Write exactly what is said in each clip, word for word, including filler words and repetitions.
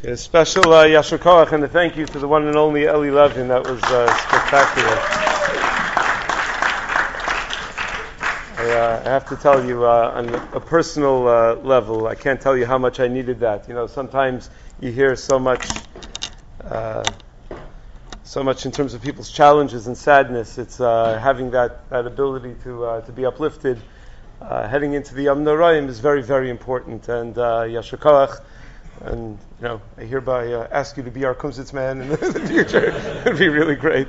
A special uh, Yashar Koach and a thank you to the one and only Eli Levin. That was uh, spectacular. I, uh, I have to tell you, uh, on a personal uh, level, I can't tell you how much I needed that. You know, sometimes you hear so much, uh, so much in terms of people's challenges and sadness. It's uh, having that, that ability to uh, to be uplifted, uh, heading into the Yom Noraim is very, very important. And uh, Yashar Koach. And, you know, I hereby uh, ask you to be our Kumsitz man in the, the future. It would be really great.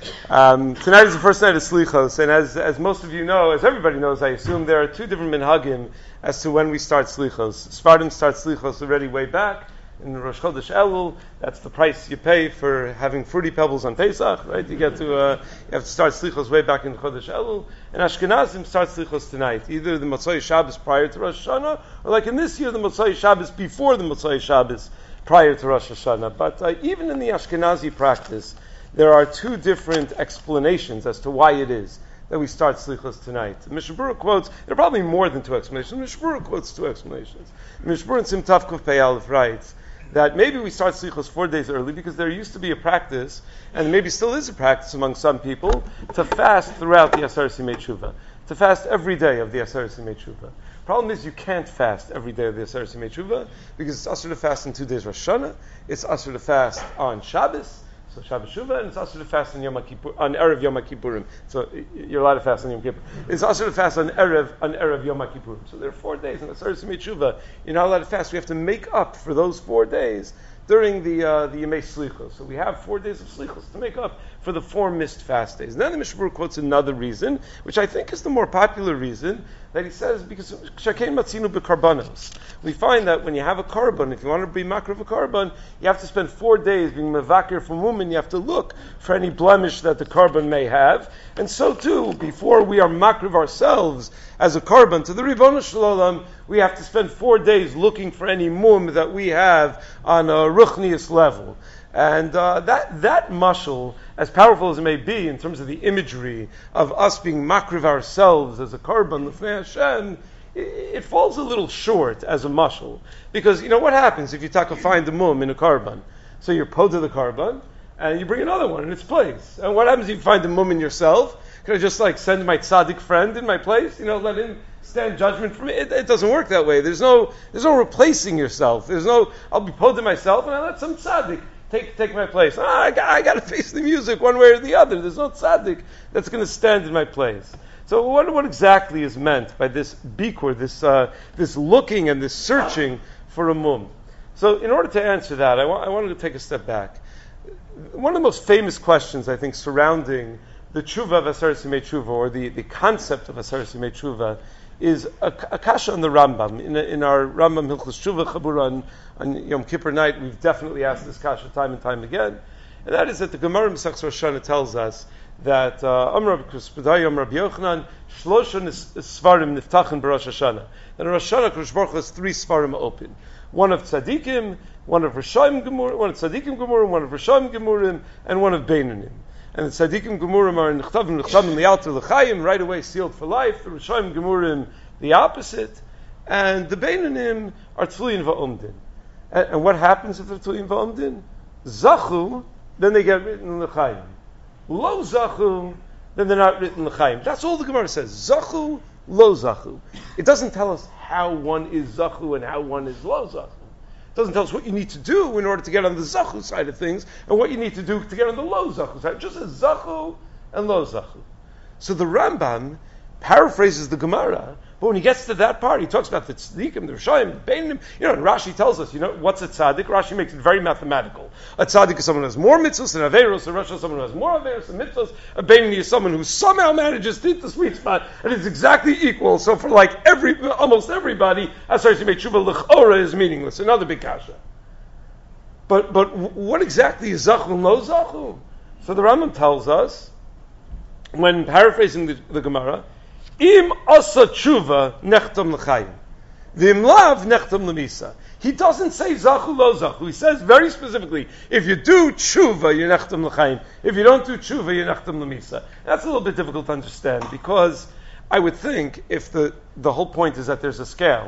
Um, tonight is the first night of Slichos, and as as most of you know, as everybody knows, I assume there are two different minhagim as to when we start Slichos. Sfardim start Slichos already way back in Rosh Chodesh Elul. That's the price you pay for having fruity pebbles on Pesach, right? You get to uh, you have to start Slichos way back in Chodesh Elul. And Ashkenazim start Slichos tonight, either the Motzai Shabbos prior to Rosh Hashanah, or like in this year, the Motzai Shabbos before the Motzai Shabbos prior to Rosh Hashanah. But uh, even in the Ashkenazi practice, there are two different explanations as to why it is that we start Slichos tonight. Mishnah Berurah quotes, there are probably more than two explanations. Mishnah Berurah quotes two explanations. Mishnah Berurah in Sim Tav Kuf Pei Aleph writes that maybe we start Slichos four days early because there used to be a practice, and maybe still is a practice among some people, to fast throughout the Asar Simei Tshuva. To fast every day of the Asar Simei Tshuva. Problem is you can't fast every day of the Asar Simei Tshuva because it's Asar to fast in two days Rosh Hashanah, it's Asar to fast on Shabbos, so Shabbos Shuvah, and it's also to fast on Yom Kippur, on Erev Yom Kippurim. So you're allowed to fast on Yom Kippur. It's also to fast on Erev on Erev Yom Kippurim. So there are four days, and the Asar Simei Tshuva, you're not allowed to fast. We have to make up for those four days during the uh, the Yemei Slichos. So we have four days of Slichos to make up for the four missed fast days. And then the Mishnah Berurah quotes another reason, which I think is the more popular reason, that he says, because Shakein Matzinu B'Karbanos. We find that when you have a carbon, if you want to be makriv a carbon, you have to spend four days being mevakir from women. You have to look for any blemish that the carbon may have. And so too, before we are makriv ourselves as a carbon to the Ribono Shel Olam, we have to spend four days looking for any mum that we have on a ruchnius level. And uh, that that mashal, as powerful as it may be in terms of the imagery of us being makriv ourselves as a carbon l'fnei Hashem, it, it falls a little short as a mashal. Because, you know, what happens if you take a find a mum in a carbon? So you're po to the carbon, and you bring another one in its place. And what happens if you find a mum in yourself? Can I just like send my tzaddik friend in my place? You know, let him stand judgment for me? It, it doesn't work that way. There's no there's no replacing yourself. There's no, I'll be po to myself, and I let some tzaddik Take take my place. Ah, I got, I got to face the music one way or the other. There's no tzaddik that's going to stand in my place. So what what exactly is meant by this bikur, this uh, this looking and this searching for a mum? So in order to answer that, I, wa- I wanted to take a step back. One of the most famous questions, I think, surrounding the tshuva of Asar Simei Tshuva, or the, the concept of Asar Simei Tshuva, is a, a kasha on the Rambam. In, in our Rambam Hilchos Tshuva Chabura on, on Yom Kippur night, we've definitely asked this kasha time and time again. And that is that the Gemara in Masechtas Rosh Hashanah tells us that Amar Rabbi Yochanan Shlosha Svarim Niftachin B'Rosh Hashanah. That in Rosh Hashanah, Kodesh Baruch Hu has three Svarim open. One of Tzadikim, one of Rishaim Gemurim, one of Tzadikim Gemurim, one of Rishaim Gemurim, and one of Beinanim. And the Tzadikim Gemurim are in Nechtavim, Nechtavim Lialter L'Chaim, right away sealed for life. The Rishaim Gemurim, the opposite. And the Beinanim are Tfilin Va'omdin. And, and what happens if they're Tfilin Va'omdin? Zachu, then they get written in L'Chaim. Lo Zachu, then they're not written in L'Chaim. That's all the Gemara says. Zachu, Lo Zachu. It doesn't tell us how one is Zachu and how one is Lo Zachu. It doesn't tell us what you need to do in order to get on the Zachu side of things and what you need to do to get on the Lo Zachu side. It just says Zachu and Lo Zachu. So the Rambam paraphrases the Gemara, but when he gets to that part, he talks about the tzaddikim, the rishayim, the beinim. You know, and Rashi tells us, you know, what's a tzaddik? Rashi makes it very mathematical. A tzaddik is someone who has more mitzvahs than averos. A rasha is someone who has more averos than mitzvahs. A beinim is someone who somehow manages to hit the sweet spot, and it's exactly equal. So for like every, almost everybody, Asar Simei Tshuva l'chora is meaningless. Another big kasha. But but what exactly is zachu and lo zachu? So the Rambam tells us, when paraphrasing the, the Gemara, Im asa tshuva nechtam l'chayim. V'im lav nechtam l'misa. He doesn't say zachu lo zachu. He says very specifically, if you do tshuva, you're nechtam l'chayim. If you don't do tshuva, you're nechtam l'misa. That's a little bit difficult to understand, because I would think if the, the whole point is that there's a scale,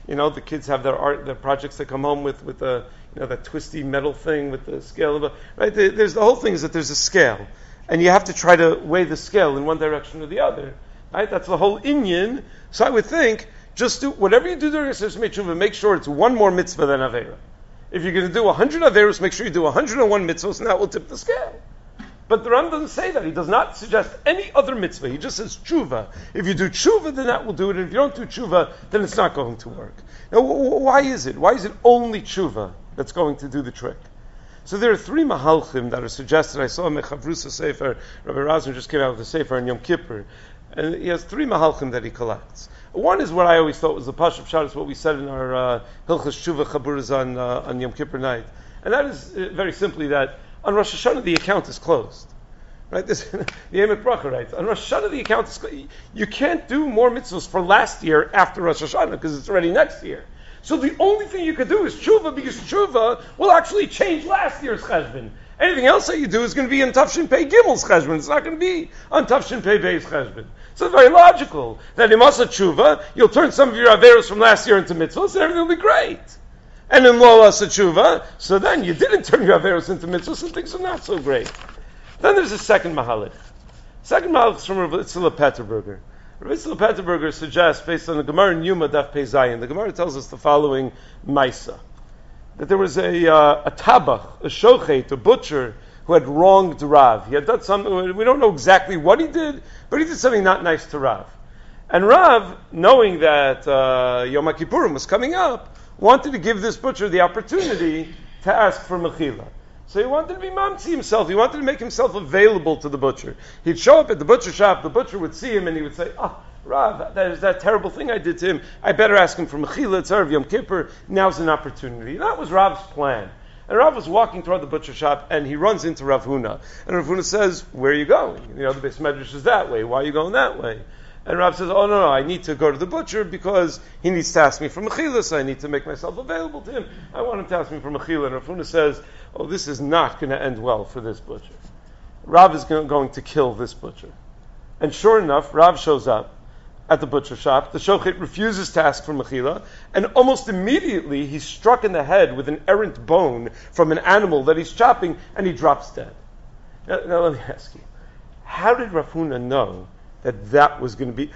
You know, the kids have their art, their projects they come home with, with the, you know, that twisty metal thing with the scale of a, right? There's the whole thing is that there's a scale. And you have to try to weigh the scale in one direction or the other. Right? That's the whole inyan. So I would think, just do, whatever you do during a Seder Tshuva, make sure it's one more mitzvah than Aveira. If you're going to do one hundred Averos, make sure you do one hundred one mitzvahs, and that will tip the scale. But the Ram doesn't say that. He does not suggest any other mitzvah. He just says tshuva. If you do tshuva, then that will do it. And if you don't do tshuva, then it's not going to work. Now, w- why is it? Why is it only tshuva that's going to do the trick? So there are three mahalchim that are suggested. I saw Mechavrusa Sefer. Rabbi Razin just came out with a Sefer on Yom Kippur. And he has three mahalchim that he collects. One is what I always thought was the Pashup Shad, is what we said in our uh, Hilchas Tshuva Chaburas on, uh, on Yom Kippur night. And that is uh, very simply that on Rosh Hashanah the account is closed. Right? This, the Emek Bracha writes, on Rosh Hashanah the account is closed. You can't do more mitzvahs for last year after Rosh Hashanah because it's already next year. So the only thing you could do is tshuva, because tshuva will actually change last year's cheshbon. Anything else that you do is going to be in Tafshin Pei Gimel's cheshbon. It's not going to be on Tafshin Pei Bei's cheshbon. So it's very logical that in Masa Tshuva, you'll turn some of your Averos from last year into mitzvahs and everything will be great. And in Lo Asa Tshuva, so then you didn't turn your Averos into mitzvahs and things are not so great. Then there's a second Mahalik. Second Mahalik is from Rav Itzla Petterberger. Rav Itzla Petterberger suggests, based on the Gemara in Yuma Daf Pei Zayin, the Gemara tells us the following Maisa. That there was a, uh, a tabach, a shochet, a butcher, who had wronged Rav. He had done something, we don't know exactly what he did, but he did something not nice to Rav. And Rav, knowing that uh, Yom Kippurim was coming up, wanted to give this butcher the opportunity to ask for mechila. So he wanted to be mamtzi himself. He wanted to make himself available to the butcher. He'd show up at the butcher shop, the butcher would see him, and he would say, ah, oh, Rav, that is that terrible thing I did to him. I better ask him for mechila. It's Erev Yom Kippur. Now's an opportunity. And that was Rav's plan. And Rav was walking toward the butcher shop, and he runs into Rav Huna. And Rav Huna says, where are you going? You know, the Beis Medrash is that way. Why are you going that way? And Rav says, oh, no, no, I need to go to the butcher because he needs to ask me for mechila, so I need to make myself available to him. I want him to ask me for mechila. And Rav Huna says, oh, this is not going to end well for this butcher. Rav is going to kill this butcher. And sure enough, Rav shows up at the butcher shop. The shochet refuses to ask for mechila, and almost immediately he's struck in the head with an errant bone from an animal that he's chopping, and he drops dead. Now, now let me ask you, how did Rav Huna know that that was going to be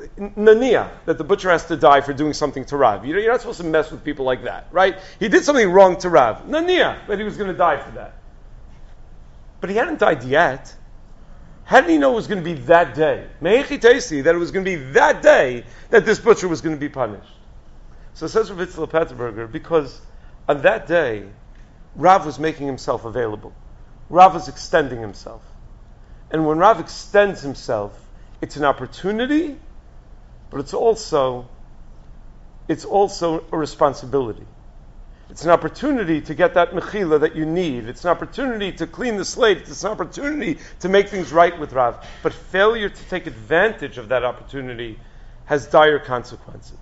Nania, that the butcher has to die for doing something to Rav? You know, you're not supposed to mess with people like that, right? He did something wrong to Rav. Nania, that he was going to die for that. But he hadn't died yet. How did he know it was going to be that day? Mehechi Teisi, that it was going to be that day that this butcher was going to be punished. So it says Rav Itzla Petterberger, because on that day, Rav was making himself available. Rav was extending himself. And when Rav extends himself, it's an opportunity, but it's also, it's also a responsibility. It's an opportunity to get that mechila that you need. It's an opportunity to clean the slate. It's an opportunity to make things right with Rav. But failure to take advantage of that opportunity has dire consequences.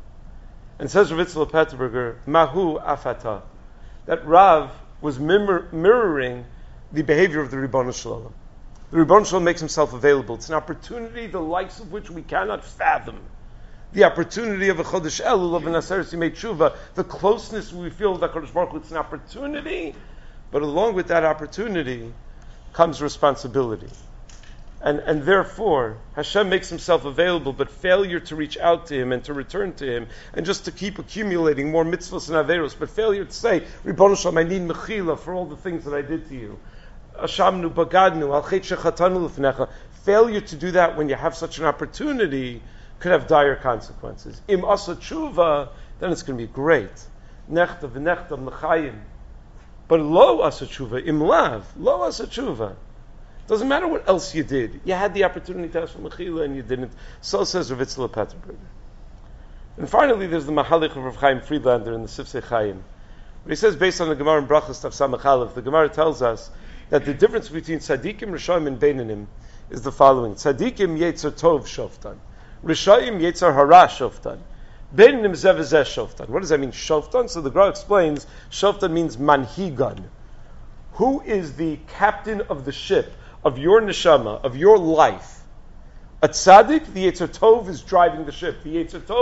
And says Rav Itzla Petterberger, Mahu Afata, that Rav was mirror, mirroring the behavior of the Ribbono Shel Olam. The Ribbono Shel Olam makes himself available. It's an opportunity the likes of which we cannot fathom. The opportunity of a Chodesh Elul, of an Aseret Yimei Tshuva, the closeness we feel with HaKadosh Baruch Hu, it's an opportunity, but along with that opportunity comes responsibility. And and therefore, Hashem makes himself available, but failure to reach out to him and to return to him, and just to keep accumulating more mitzvahs and averos, but failure to say, Ribbono Shel Olam, I need mechila for all the things that I did to you. Ashamnu, bagadnu, al chet shechatanu lefnecha. Failure to do that when you have such an opportunity could have dire consequences. Im asa tshuva, then it's going to be great. Nechta v'nechta l'chayim. But lo asa tshuva, im lav, lo asa tshuva. Doesn't matter what else you did. You had the opportunity to ask for mechila and you didn't. So says Rav Itzla Petterberger. And finally, there's the Mahalik of Rav Chaim Friedlander in the Sifsei Chaim. But he says, based on the Gemara in Brachas Tav Samach Aleph, the Gemara tells us that the difference between tzaddikim, rishoyim, and beinanim is the following: tzaddikim yetzer tov shoftan, rishoyim yetzer hara shoftan, beinanim zeh v'zeh shoftan. What does that mean, shoftan? So the Gemara explains, shoftan means manhigan. Who is the captain of the ship, of your neshama, of your life? A tzaddik, the yetzer tov, is driving the ship. The yetzer tov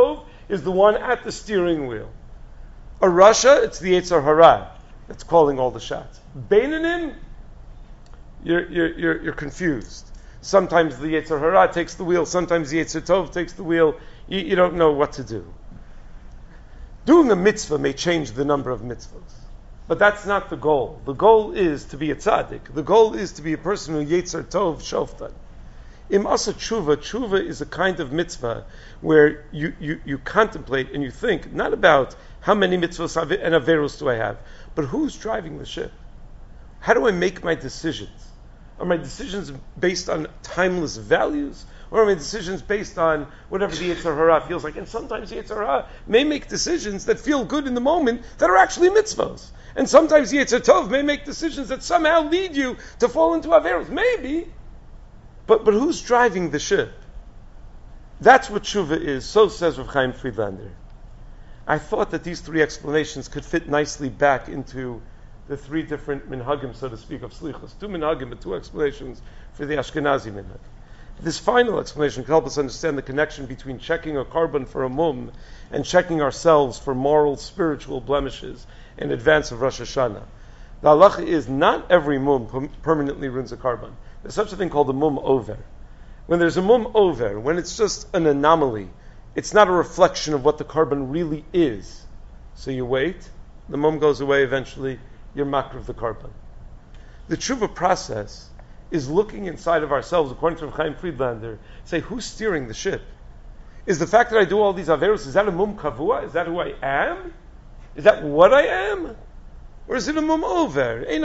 is the one at the steering wheel. A Russia, it's the Yetzer Hara that's calling all the shots. Beinanim, you're, you're, you're, you're confused. Sometimes the Yetzer Hara takes the wheel, sometimes the Yetzer Tov takes the wheel. You, you don't know what to do. Doing a mitzvah may change the number of mitzvahs, but that's not the goal. The goal is to be a tzaddik. The goal is to be a person who Yetzer Tov shoftan. Im asa tshuva, tshuva is a kind of mitzvah where you, you, you contemplate and you think not about how many mitzvahs and averus do I have, but who's driving the ship? How do I make my decisions? Are my decisions based on timeless values? Or are my decisions based on whatever the Yetzer Hara feels like? And sometimes the Yetzer Hara may make decisions that feel good in the moment that are actually mitzvahs. And sometimes the Yetzer Tov may make decisions that somehow lead you to fall into averus. Maybe. But but who's driving the ship? That's what tshuva is. So says Rav Chaim Friedlander. I thought that these three explanations could fit nicely back into the three different minhagim, so to speak, of slichus. Two minhagim, but two explanations for the Ashkenazi minhag. This final explanation can help us understand the connection between checking a korban for a mum and checking ourselves for moral, spiritual blemishes in advance of Rosh Hashanah. The halacha is not every mum permanently ruins a korban. There's such a thing called a mum over. When there's a mum over, when it's just an anomaly, it's not a reflection of what the korban really is. So you wait, the mum goes away eventually, you're makr of the korban. The tshuva process is looking inside of ourselves, according to Rav Chaim Friedlander, say, who's steering the ship? Is the fact that I do all these averus, is that a mum kavua? Is that who I am? Is that what I am? Or is it a mum over? It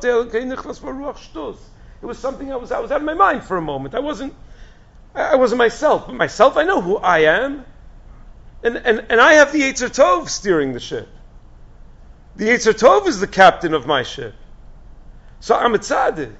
was something I was I was out of my mind for a moment. I wasn't I wasn't myself. But myself, I know who I am. And and, and I have the Yetzer Tov steering the ship. The Yetzer Tov is the captain of my ship. So I'm a tzaddik.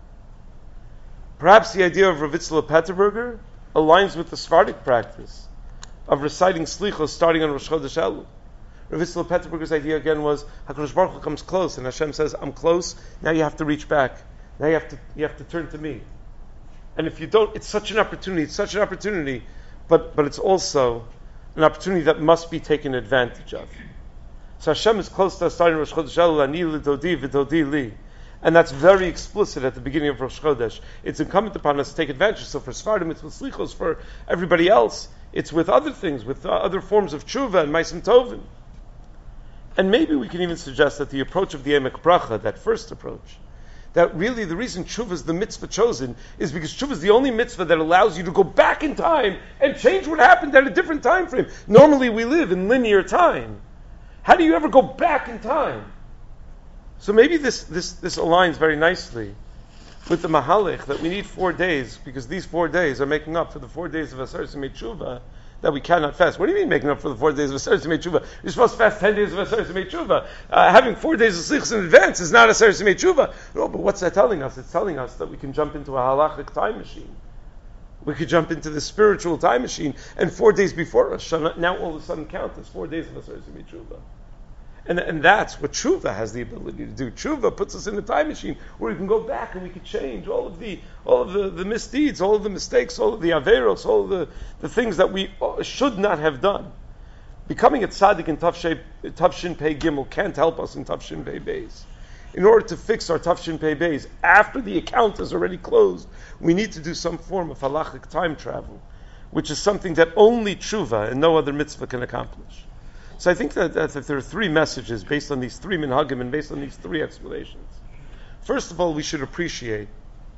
Perhaps the idea of Rav Yitzchak Petterberger aligns with the Sephardic practice of reciting slichos starting on Rosh Chodesh Elul. Rav Yitzchak Petterberger's idea again was HaKadosh Baruch Hu comes close and Hashem says, I'm close, now you have to reach back. Now you have to you have to turn to me. And if you don't, it's such an opportunity, it's such an opportunity, but, but it's also an opportunity that must be taken advantage of. So Hashem is close to us starting Rosh Chodesh Elul, Ani l'dodi v'dodi li. And that's very explicit at the beginning of Rosh Chodesh. It's incumbent upon us to take advantage. So for Sephardim, it's with slichos. For everybody else, it's with other things, with uh, other forms of tshuva and ma'asim tovim. And maybe we can even suggest that the approach of the Emek Bracha, that first approach, that really the reason tshuva is the mitzvah chosen is because tshuva is the only mitzvah that allows you to go back in time and change what happened at a different time frame. Normally we live in linear time. How do you ever go back in time? So maybe this, this, this aligns very nicely with the Mahalech that we need four days because these four days are making up for the four days of Aseret Simei Tshuva that we cannot fast. What do you mean making up for the four days of Aseret Simei Tshuva? You're supposed to fast ten days of Aseret Simei Tshuva. Uh, having four days of Slichus in advance is not Aseret Simei Tshuva. No, but what's that telling us? It's telling us that we can jump into a halachic time machine. We could jump into the spiritual time machine and four days before us now all of a sudden count as four days of Aseret Simei Tshuva. And, and that's what tshuva has the ability to do. Tshuva puts us in a time machine where we can go back and we can change all of the all of the, the misdeeds, all of the mistakes, all of the averos, all of the, the things that we should not have done. Becoming a tzaddik in Tafshin Pei Gimel can't help us in Tafshin Pei Beis. In order to fix our Tafshin Pei Beis, after the account is already closed, we need to do some form of halachic time travel, which is something that only tshuva and no other mitzvah can accomplish. So I think that, that, that there are three messages based on these three minhagim and based on these three explanations. First of all, we should appreciate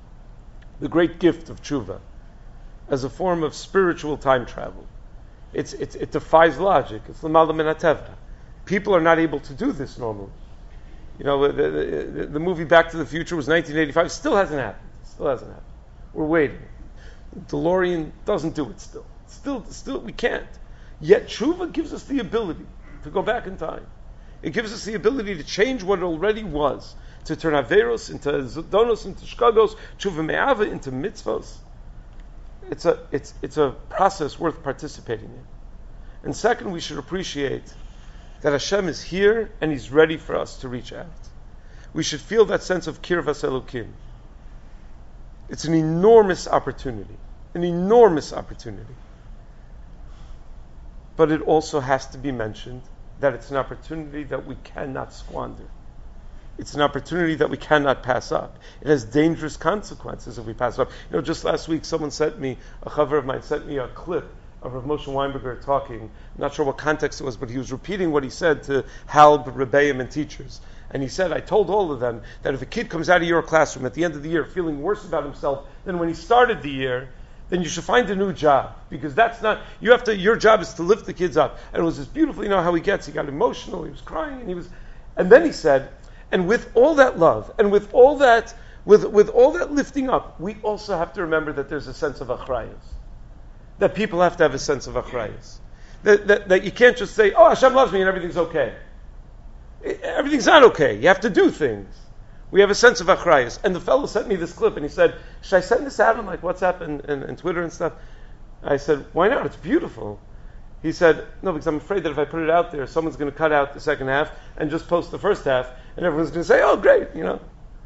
the great gift of tshuva as a form of spiritual time travel. It's, it's, it defies logic. It's l'mala min hateva. People are not able to do this normally. You know, the, the, the movie Back to the Future was nineteen eighty-five. It still hasn't happened. It still hasn't happened. We're waiting. DeLorean doesn't do it still. Still, still, we can't. Yet tshuva gives us the ability to go back in time. It gives us the ability to change what it already was, to turn averos into zodonos, into shkagos, tshuva me'ava into mitzvos. It's a it's it's a process worth participating in. And second, we should appreciate that Hashem is here and He's ready for us to reach out. We should feel that sense of kirvas Elokim. It's an enormous opportunity, an enormous opportunity. but it also has to be mentioned that it's an opportunity that we cannot squander. It's an opportunity that we cannot pass up. It has dangerous consequences if we pass it up. You know, just last week someone sent me, a chaver of mine sent me a clip of Rav Moshe Weinberger talking. I'm not sure what context it was, but he was repeating what he said to Halb, Rebbeim, and teachers. And he said, I told all of them that if a kid comes out of your classroom at the end of the year feeling worse about himself than when he started the year, then you should find a new job. Because that's not, you have to, your job is to lift the kids up. And it was just beautiful, you know how he gets, he got emotional, he was crying, and he was, and then he said, and with all that love, and with all that, with, with all that lifting up, we also have to remember that there's a sense of achrayus. That people have to have a sense of achrayus. That, that, that you can't just say, oh, Hashem loves me and everything's okay. It, everything's not okay. You have to do things. We have a sense of achrayus. And the fellow sent me this clip and he said, should I send this out on like WhatsApp and, and, and Twitter and stuff? I said, why not? It's beautiful. He said, no, because I'm afraid that if I put it out there, someone's going to cut out the second half and just post the first half, and everyone's going to say, oh, great, you know.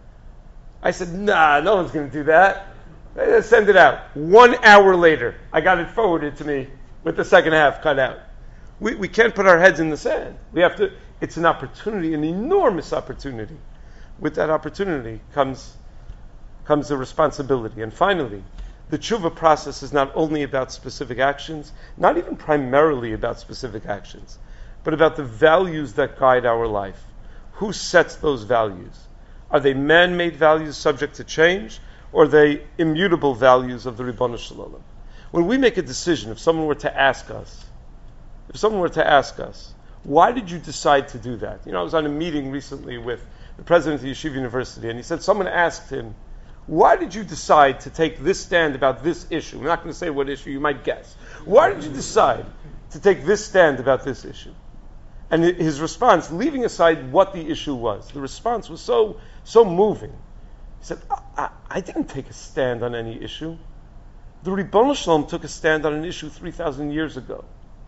I said, nah, no one's going to do that. Let's send it out. One hour later, I got it forwarded to me with the second half cut out. We we can't put our heads in the sand. We have to, it's an opportunity, an enormous opportunity. With that opportunity comes, comes the responsibility. And finally, the tshuva process is not only about specific actions, not even primarily about specific actions, but about the values that guide our life. Who sets those values? Are they man-made values subject to change, or are they immutable values of the Ribono Shel Olam? When we make a decision, if someone were to ask us, if someone were to ask us, why did you decide to do that? You know, I was on a meeting recently with the president of Yeshiva University, and he said someone asked him, why did you decide to take this stand about this issue? I'm not going to say what issue, you might guess. Why did you decide to take this stand about this issue? And his response, leaving aside what the issue was, the response was so so moving. He said, I, I, I didn't take a stand on any issue. The Ribono Shel Olam took a stand on an issue three thousand years ago.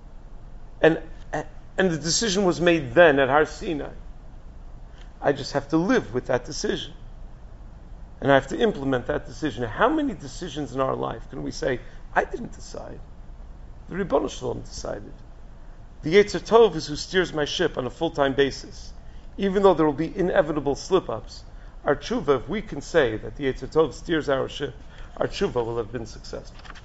And, and the decision was made then at Har Sinai. I just have to live with that decision. And I have to implement that decision. How many decisions in our life can we say, I didn't decide? The Ribono Shel Olam decided. The Yetzer Tov is who steers my ship on a full-time basis. Even though there will be inevitable slip-ups, our tshuva, if we can say that the Yetzer Tov steers our ship, our tshuva will have been successful.